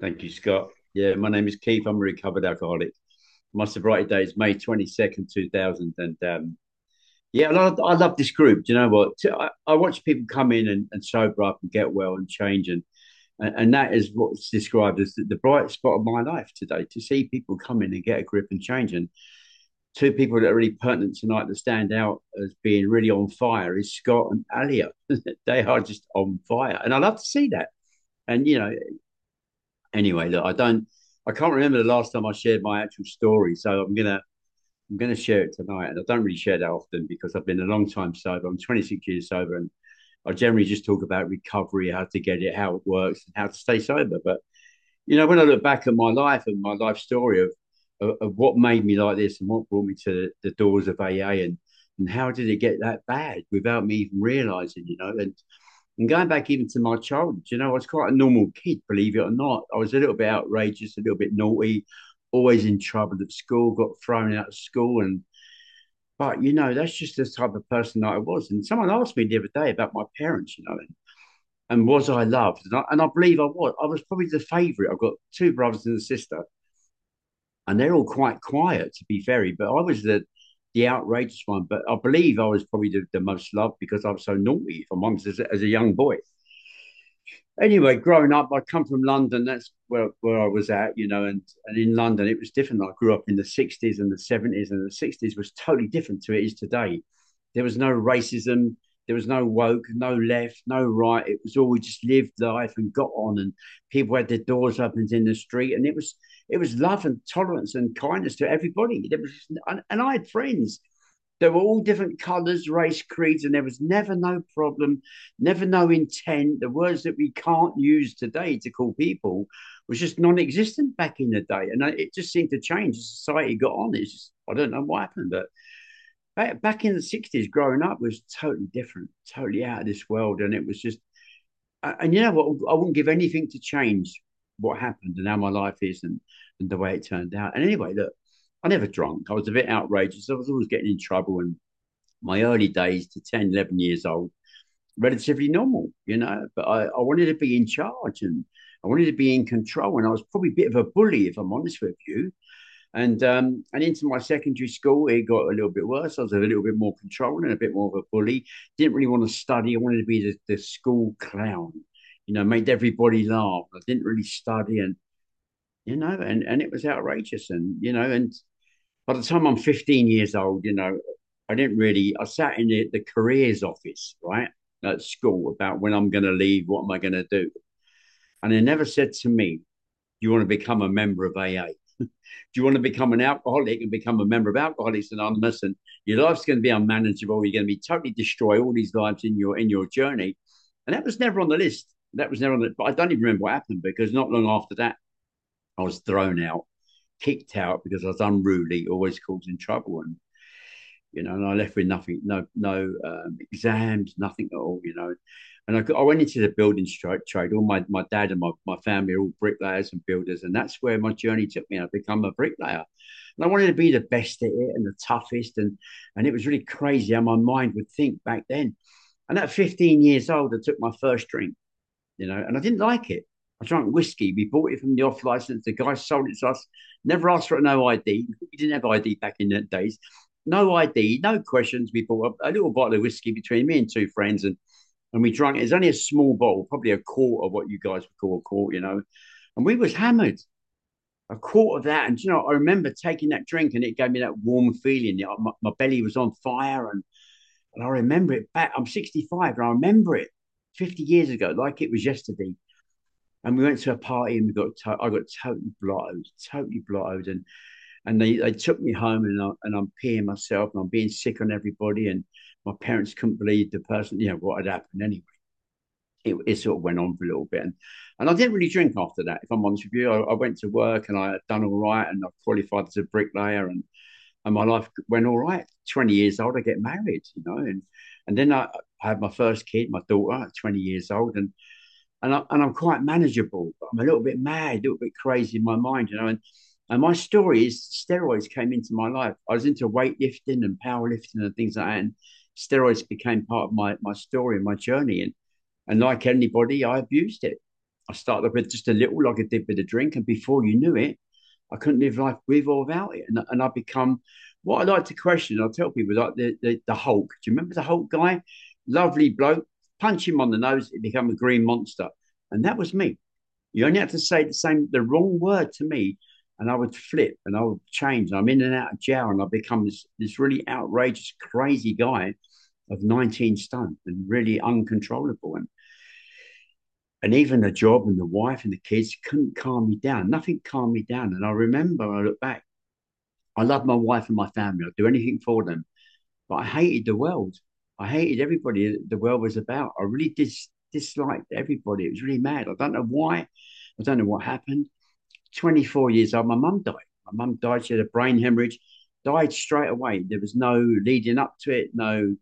Thank you, Scott. Yeah, my name is Keith. I'm a recovered alcoholic. My sobriety date is May 22nd, 2000. And yeah, I love this group. Do you know what? I watch people come in and sober up and get well and change. And that is what's described as the bright spot of my life today, to see people come in and get a grip and change. And two people that are really pertinent tonight that stand out as being really on fire is Scott and Alia. They are just on fire. And I love to see that. And, anyway, look, I can't remember the last time I shared my actual story, so I'm gonna share it tonight. And I don't really share that often because I've been a long time sober. I'm 26 years sober, and I generally just talk about recovery, how to get it, how it works, and how to stay sober. But when I look back at my life and my life story of what made me like this and what brought me to the doors of AA, and how did it get that bad without me even realizing, and going back even to my childhood, I was quite a normal kid, believe it or not. I was a little bit outrageous, a little bit naughty, always in trouble at school, got thrown out of school. But that's just the type of person that I was. And someone asked me the other day about my parents, and was I loved? And I believe I was. I was probably the favorite. I've got two brothers and a sister, and they're all quite quiet, to be fair. But I was the outrageous one. But I believe I was probably the most loved because I was so naughty, if I'm honest, as a young boy. Anyway, growing up, I come from London. That's where I was at, and in London, it was different. I grew up in the 60s and the 70s, and the 60s was totally different to it is today. There was no racism, there was no woke, no left, no right. It was all we just lived life and got on, and people had their doors open in the street, and it was love and tolerance and kindness to everybody. And I had friends. They were all different colours, race, creeds, and there was never no problem, never no intent. The words that we can't use today to call people was just non-existent back in the day, and it just seemed to change as society got on. It's just, I don't know what happened, but back in the 60s, growing up was totally different, totally out of this world, and it was just. And you know what? I wouldn't give anything to change what happened and how my life is and the way it turned out. And anyway, look, I never drunk. I was a bit outrageous. I was always getting in trouble. And my early days to 10, 11 years old, relatively normal, but I wanted to be in charge and I wanted to be in control. And I was probably a bit of a bully, if I'm honest with you. And into my secondary school, it got a little bit worse. I was a little bit more controlling, a bit more of a bully. Didn't really want to study. I wanted to be the school clown, made everybody laugh. I didn't really study, and it was outrageous. And by the time I'm 15 years old, I didn't really. I sat in the careers office, right, at school about when I'm going to leave, what am I going to do, and they never said to me, "You want to become a member of AA." Do you want to become an alcoholic and become a member of Alcoholics Anonymous, and your life's going to be unmanageable? You're going to be totally destroy all these lives in your journey, and that was never on the list. That was never on the. But I don't even remember what happened because not long after that, I was thrown out, kicked out because I was unruly, always causing trouble, and I left with nothing, no exams, nothing at all, And I went into the building trade. All my dad and my family are all bricklayers and builders, and that's where my journey took me. I become a bricklayer, and I wanted to be the best at it and the toughest, and it was really crazy how my mind would think back then. And at 15 years old, I took my first drink, and I didn't like it. I drank whiskey. We bought it from the off license. The guy sold it to us. Never asked for no ID. We didn't have ID back in the days. No ID, no questions. We bought a little bottle of whiskey between me and two friends, and we drank it. It's only a small bottle, probably a quart of what you guys would call a quart, And we was hammered, a quart of that. And I remember taking that drink, and it gave me that warm feeling. My belly was on fire, and I remember it back. I'm 65, and I remember it 50 years ago, like it was yesterday. And we went to a party, and I got totally blottoed, and they took me home, and I'm peeing myself, and I'm being sick on everybody, and my parents couldn't believe the person, what had happened anyway. It sort of went on for a little bit, and I didn't really drink after that. If I'm honest with you, I went to work and I had done all right, and I qualified as a bricklayer, and my life went all right. 20 years old, I get married, and then I had my first kid, my daughter, at 20 years old, and I'm quite manageable. But I'm a little bit mad, a little bit crazy in my mind, And my story is steroids came into my life. I was into weightlifting and powerlifting and things like that. And steroids became part of my story and my journey. And like anybody, I abused it. I started off with just a little, like I did with a drink, and before you knew it, I couldn't live life with or without it. And I become what I like to question. I tell people like the Hulk. Do you remember the Hulk guy? Lovely bloke. Punch him on the nose, it become a green monster. And that was me. You only have to say the wrong word to me, and I would flip and I would change. I'm in and out of jail, and I become this really outrageous, crazy guy of 19 stone and really uncontrollable. And even the job and the wife and the kids couldn't calm me down. Nothing calmed me down. And I remember, I look back, I love my wife and my family. I'd do anything for them, but I hated the world. I hated everybody the world was about. I really disliked everybody. It was really mad. I don't know why. I don't know what happened. 24 years old, my mum died. My mum died. She had a brain hemorrhage, died straight away. There was no leading up to it,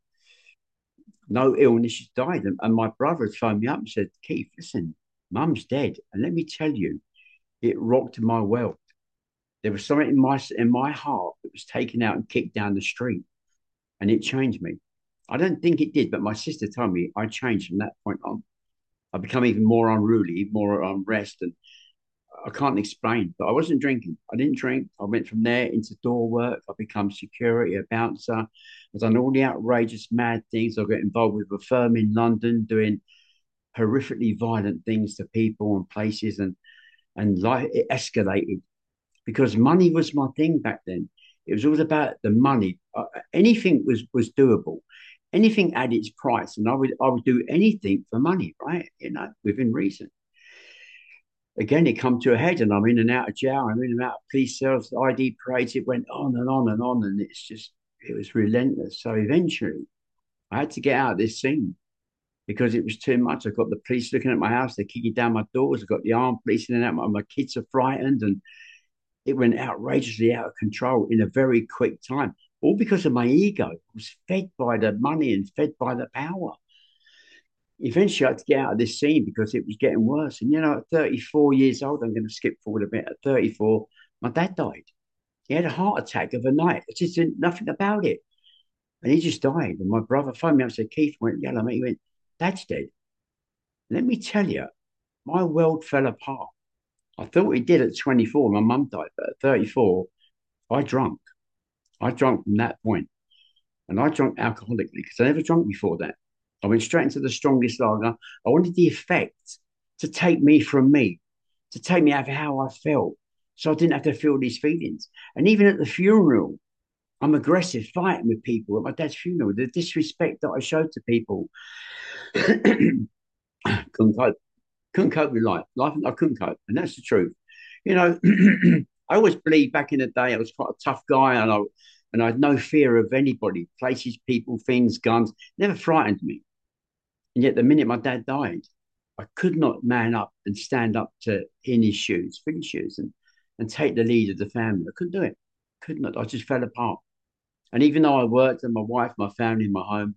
no illness. She died. And my brother had phoned me up and said, Keith, listen, mum's dead. And let me tell you, it rocked my world. There was something in my heart that was taken out and kicked down the street, and it changed me. I don't think it did, but my sister told me I changed from that point on. I become even more unruly, more unrest, and I can't explain. But I wasn't drinking. I didn't drink. I went from there into door work. I become security, a bouncer. I've done all the outrageous, mad things. I got involved with a firm in London doing horrifically violent things to people and places, and life it escalated because money was my thing back then. It was all about the money. Anything was doable. Anything had its price, and I would do anything for money, right? Within reason. Again, it come to a head, and I'm in and out of jail. I'm in and out of police cells, ID parades. It went on and on and on, and it was relentless. So eventually, I had to get out of this scene because it was too much. I got the police looking at my house. They're kicking down my doors. I got the armed police in and out. My kids are frightened, and it went outrageously out of control in a very quick time, all because of my ego. I was fed by the money and fed by the power. Eventually, I had to get out of this scene because it was getting worse. And, at 34 years old, I'm going to skip forward a bit. At 34, my dad died. He had a heart attack overnight. It's just nothing about it. And he just died. And my brother phoned me up and said, Keith, went yellow, mate. He went, Dad's dead. Let me tell you, my world fell apart. I thought it did at 24. My mum died, but at 34, I drunk. I drunk from that point, and I drank alcoholically because I never drunk before that. I went straight into the strongest lager. I wanted the effect to take me from me, to take me out of how I felt, so I didn't have to feel these feelings. And even at the funeral, I'm aggressive, fighting with people at my dad's funeral. The disrespect that I showed to people, couldn't cope. Couldn't cope with life. Life, I couldn't cope, and that's the truth. You know, I always believed back in the day I was quite a tough guy, and I had no fear of anybody, places, people, things, guns. Never frightened me. And yet, the minute my dad died, I could not man up and stand up to in his shoes, fill his shoes, and take the lead of the family. I couldn't do it. Could not. I just fell apart. And even though I worked and my wife, my family, my home,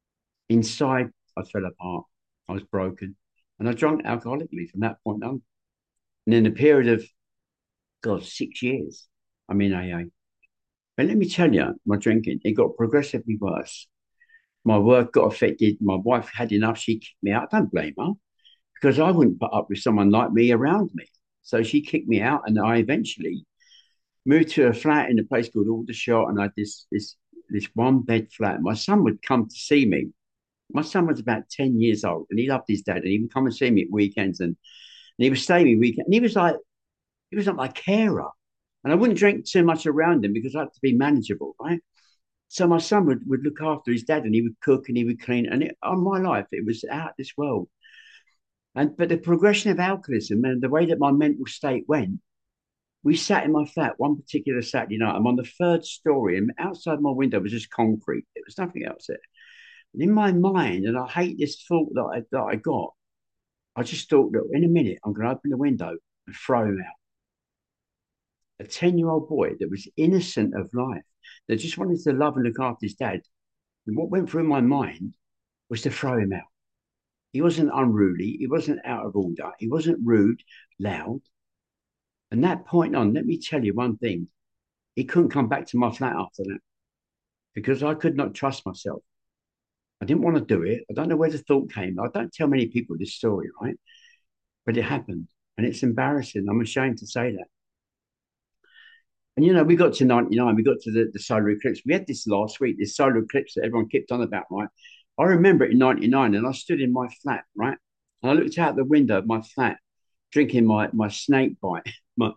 inside I fell apart. I was broken. And I drank alcoholically from that point on. And in a period of, God, 6 years, I'm in AA. But let me tell you, my drinking, it got progressively worse. My work got affected. My wife had enough. She kicked me out. I don't blame her because I wouldn't put up with someone like me around me. So she kicked me out, and I eventually moved to a flat in a place called Aldershot, and I had this one bed flat. My son would come to see me. My son was about 10 years old, and he loved his dad, and he would come and see me at weekends, and he would stay with me weekend. And he was like my carer. And I wouldn't drink too much around him because I had to be manageable, right? So my son would look after his dad, and he would cook and he would clean. And on my life, it was out of this world. But the progression of alcoholism and the way that my mental state went, we sat in my flat one particular Saturday night. I'm on the third story, and outside my window was just concrete. There was nothing else there. And in my mind, and I hate this thought that I got, I just thought that in a minute, I'm going to open the window and throw him out. A 10-year-old boy that was innocent of life, that just wanted to love and look after his dad. And what went through my mind was to throw him out. He wasn't unruly. He wasn't out of order. He wasn't rude, loud. And that point on, let me tell you one thing. He couldn't come back to my flat after that because I could not trust myself. I didn't want to do it. I don't know where the thought came. I don't tell many people this story, right? but it happened. And it's embarrassing. I'm ashamed to say that. And we got to 99, we got to the solar eclipse. We had this last week, this solar eclipse that everyone kept on about, right? I remember it in 99, and I stood in my flat, right? And I looked out the window of my flat, drinking my snake bite, my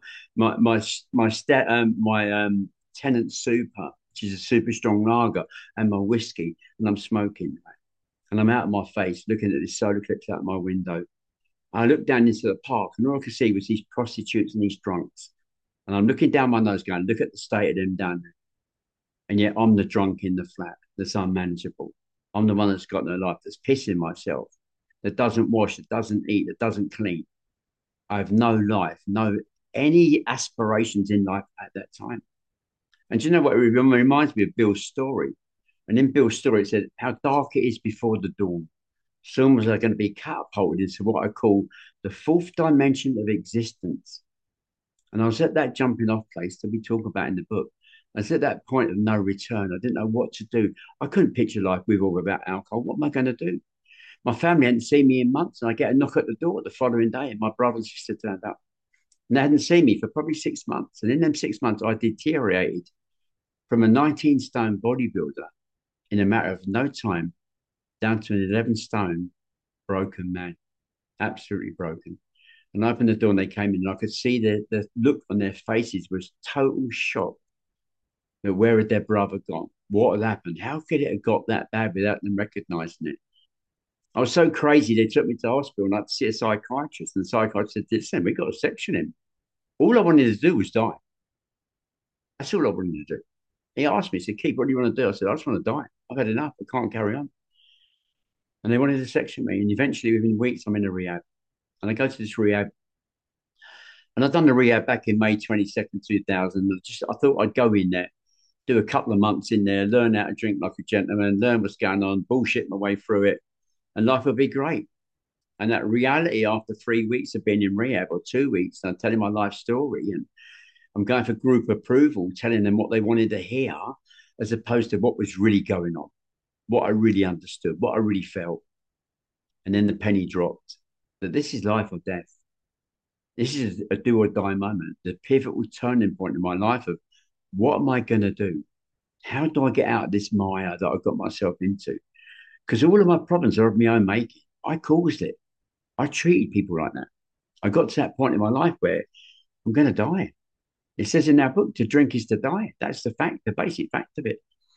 tenant super, which is a super strong lager, and my whiskey, and I'm smoking, right? And I'm out of my face looking at this solar eclipse out my window. I looked down into the park, and all I could see was these prostitutes and these drunks. And I'm looking down my nose, going, look at the state of them down there. And yet I'm the drunk in the flat that's unmanageable. I'm the one that's got no life, that's pissing myself, that doesn't wash, that doesn't eat, that doesn't clean. I have no life, no any aspirations in life at that time. And do you know what? It reminds me of Bill's story. And in Bill's story, it said how dark it is before the dawn. Soon was I going to be catapulted into what I call the fourth dimension of existence. And I was at that jumping off place that we talk about in the book. I was at that point of no return. I didn't know what to do. I couldn't picture life with or without alcohol. What am I going to do? My family hadn't seen me in months, and I get a knock at the door the following day, and my brother and sister turned up. And they hadn't seen me for probably 6 months. And in them 6 months, I deteriorated from a 19 stone bodybuilder in a matter of no time down to an 11 stone broken man, absolutely broken. And I opened the door and they came in, and I could see the look on their faces was total shock. That where had their brother gone? What had happened? How could it have got that bad without them recognizing it? I was so crazy, they took me to hospital and I had to see a psychiatrist. And the psychiatrist said, listen, we got to section him. All I wanted to do was die. That's all I wanted to do. He asked me, he said, Keith, what do you want to do? I said, I just want to die. I've had enough. I can't carry on. And they wanted to section me. And eventually, within weeks, I'm in a rehab. And I go to this rehab. And I'd done the rehab back in May 22nd, 2000. I thought I'd go in there, do a couple of months in there, learn how to drink like a gentleman, learn what's going on, bullshit my way through it, and life would be great. And that reality after 3 weeks of being in rehab or 2 weeks, I'm telling my life story and I'm going for group approval, telling them what they wanted to hear, as opposed to what was really going on, what I really understood, what I really felt. And then the penny dropped that this is life or death. This is a do or die moment, the pivotal turning point in my life of what am I going to do? How do I get out of this mire that I've got myself into? Because all of my problems are of my own making. I caused it. I treated people like that. I got to that point in my life where I'm going to die. It says in our book, to drink is to die. That's the fact, the basic fact of it.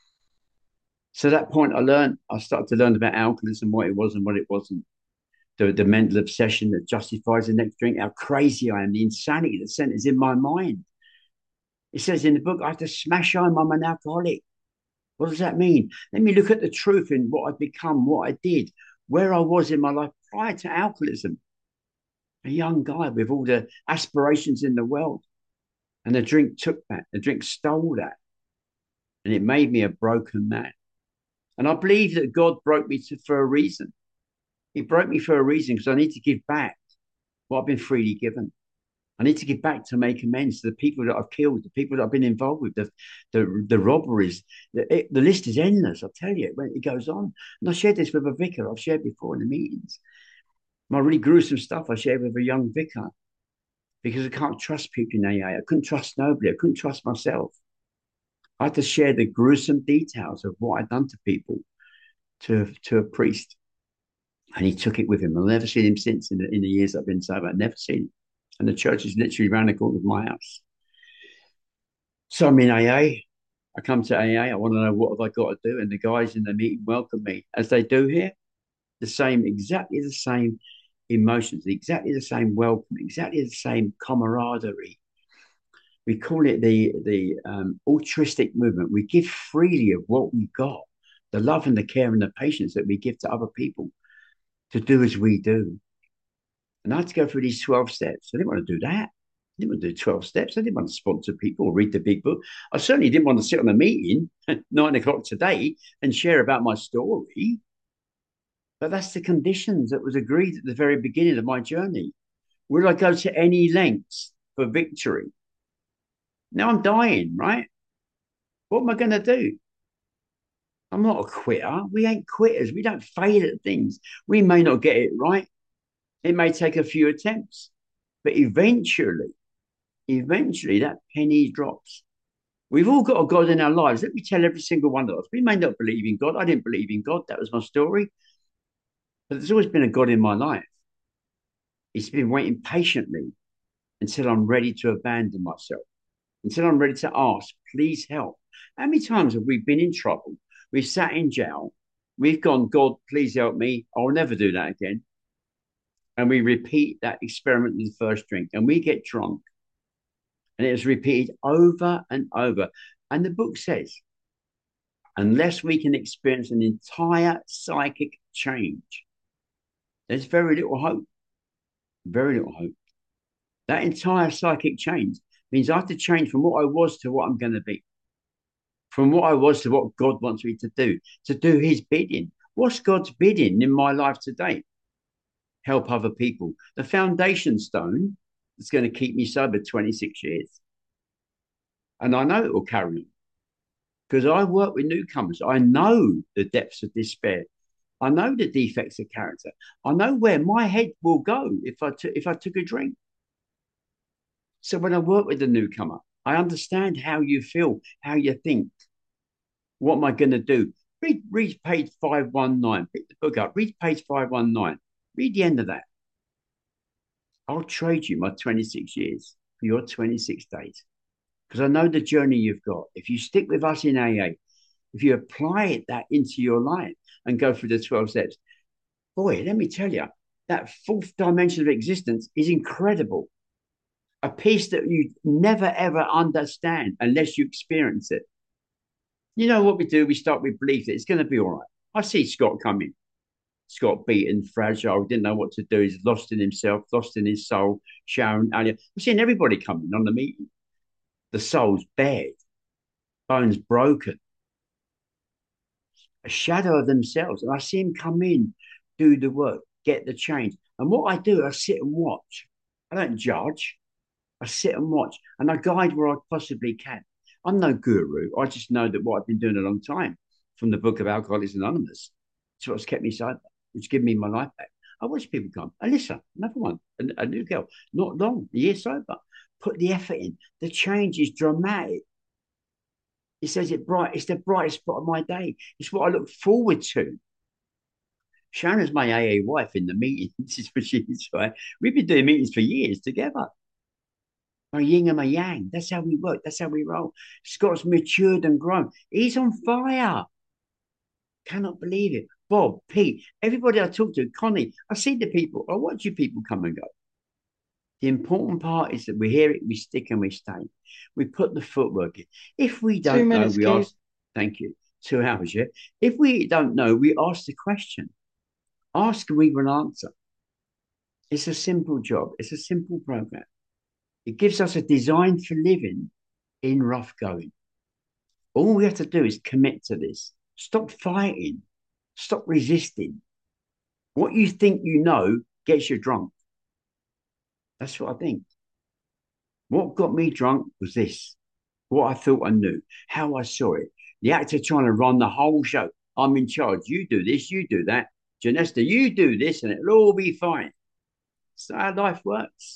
So at that point, I started to learn about alcoholism, what it was and what it wasn't. The mental obsession that justifies the next drink, how crazy I am, the insanity that centers in my mind. It says in the book, I have to smash home I'm an alcoholic. What does that mean? Let me look at the truth in what I've become, what I did, where I was in my life prior to alcoholism. A young guy with all the aspirations in the world. And the drink took that. The drink stole that. And it made me a broken man. And I believe that God broke me for a reason. He broke me for a reason because I need to give back what I've been freely given. I need to give back to make amends to the people that I've killed, the people that I've been involved with, the robberies. The list is endless, I tell you, when it goes on. And I shared this with a vicar I've shared before in the meetings. My really gruesome stuff I shared with a young vicar because I can't trust people in AA. I couldn't trust nobody. I couldn't trust myself. I had to share the gruesome details of what I'd done to people to a priest. And he took it with him. I've never seen him since in the years I've been sober. I've never seen him. And the church is literally around the corner of my house. So I'm in AA. I come to AA. I want to know what have I got to do. And the guys in the meeting welcome me, as they do here. Exactly the same emotions, exactly the same welcome, exactly the same camaraderie. We call it the altruistic movement. We give freely of what we got, the love and the care and the patience that we give to other people to do as we do. And I had to go through these 12 steps. I didn't want to do that. I didn't want to do 12 steps. I didn't want to sponsor people or read the big book. I certainly didn't want to sit on a meeting at 9 o'clock today and share about my story. But that's the conditions that was agreed at the very beginning of my journey. Will I go to any lengths for victory? Now I'm dying, right? What am I going to do? I'm not a quitter. We ain't quitters. We don't fail at things. We may not get it right, It may take a few attempts, but eventually that penny drops. We've all got a God in our lives. Let me tell every single one of us. We may not believe in God. I didn't believe in God. That was my story. But there's always been a God in my life. He's been waiting patiently until I'm ready to abandon myself, until I'm ready to ask, please help. How many times have we been in trouble? We've sat in jail. We've gone, God, please help me. I'll never do that again. And we repeat that experiment with the first drink and we get drunk. And it was repeated over and over. And the book says, unless we can experience an entire psychic change, there's very little hope. Very little hope. That entire psychic change means I have to change from what I was to what I'm going to be, from what I was to what God wants me to do his bidding. What's God's bidding in my life today? Help other people. The foundation stone that's going to keep me sober 26 years. And I know it will carry on because I work with newcomers. I know the depths of despair. I know the defects of character. I know where my head will go if I took a drink. So when I work with the newcomer, I understand how you feel, how you think. What am I going to do? Read page 519. Pick the book up. Read page 519. Read the end of that. I'll trade you my 26 years for your 26 days because I know the journey you've got. If you stick with us in AA, if you apply that into your life and go through the 12 steps, boy, let me tell you, that fourth dimension of existence is incredible. A peace that you never ever understand unless you experience it. You know what we do? We start with belief that it's going to be all right. I see Scott coming. Scott beaten, fragile, didn't know what to do. He's lost in himself, lost in his soul. Sharon, Alia. We're seeing everybody coming on the meeting. The soul's bared, bones broken, a shadow of themselves. And I see him come in, do the work, get the change. And what I do, I sit and watch. I don't judge. I sit and watch and I guide where I possibly can. I'm no guru. I just know that what I've been doing a long time from the book of Alcoholics Anonymous. It's what's kept me sober, which given me my life back. I watch people come. Alyssa, another one, a new girl, not long, a year sober. Put the effort in. The change is dramatic. It says it's the brightest spot of my day. It's what I look forward to. Shannon's my AA wife in the meeting. This is what she is, right? We've been doing meetings for years together. My yin and my yang. That's how we work. That's how we roll. Scott's matured and grown. He's on fire. Cannot believe it. Bob, Pete, everybody I talk to, Connie, I see the people. I watch you people come and go. The important part is that we hear it, we stick and we stay. We put the footwork in. If we don't know, we ask. Thank you. 2 hours, yeah. If we don't know, we ask the question. Ask and we will answer. It's a simple job. It's a simple program. It gives us a design for living in rough going. All we have to do is commit to this. Stop fighting. Stop resisting. What you think you know gets you drunk. That's what I think. What got me drunk was this. What I thought I knew. How I saw it. The actor trying to run the whole show. I'm in charge. You do this. You do that. Janesta, you do this and it'll all be fine. That's how life works.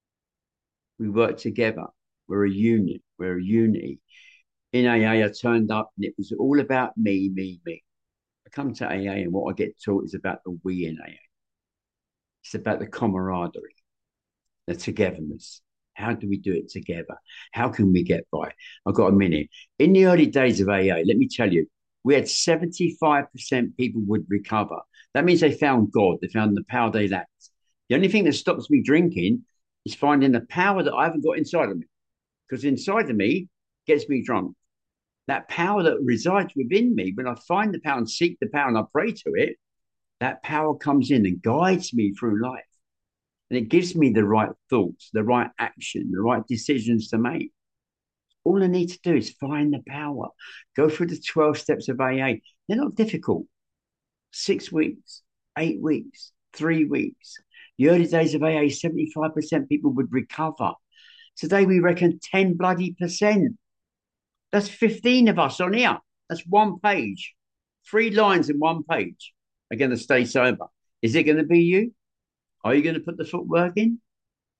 We work together. We're a unit. We're a unity. In AA, I turned up and it was all about me, me, me. I come to AA and what I get taught is about the we in AA. It's about the camaraderie, the togetherness. How do we do it together? How can we get by? I've got a minute. In the early days of AA, let me tell you, we had 75% people would recover. That means they found God. They found the power they lacked. The only thing that stops me drinking is finding the power that I haven't got inside of me. Because inside of me gets me drunk. That power that resides within me, when I find the power and seek the power and I pray to it, that power comes in and guides me through life. And it gives me the right thoughts, the right action, the right decisions to make. All I need to do is find the power. Go through the 12 steps of AA. They're not difficult. 6 weeks, 8 weeks, 3 weeks. The early days of AA, 75% people would recover. Today we reckon 10 bloody percent. That's 15 of us on here. That's 1 page. 3 lines in 1 page are going to stay sober. Is it going to be you? Are you going to put the footwork in?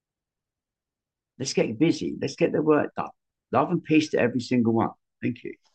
Let's get busy. Let's get the work done. Love and peace to every single one. Thank you.